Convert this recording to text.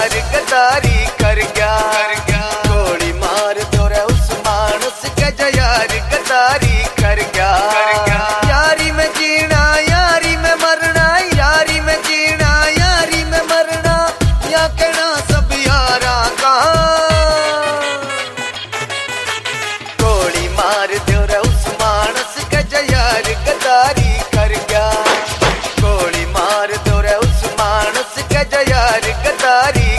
गद्दारी कर गया गोली मार दो रे उस्मान उसके जो यार गद्दारी कर गया यारी में जीना यारी में मरना यारी में जीना यारी में मरना या कहना सब यार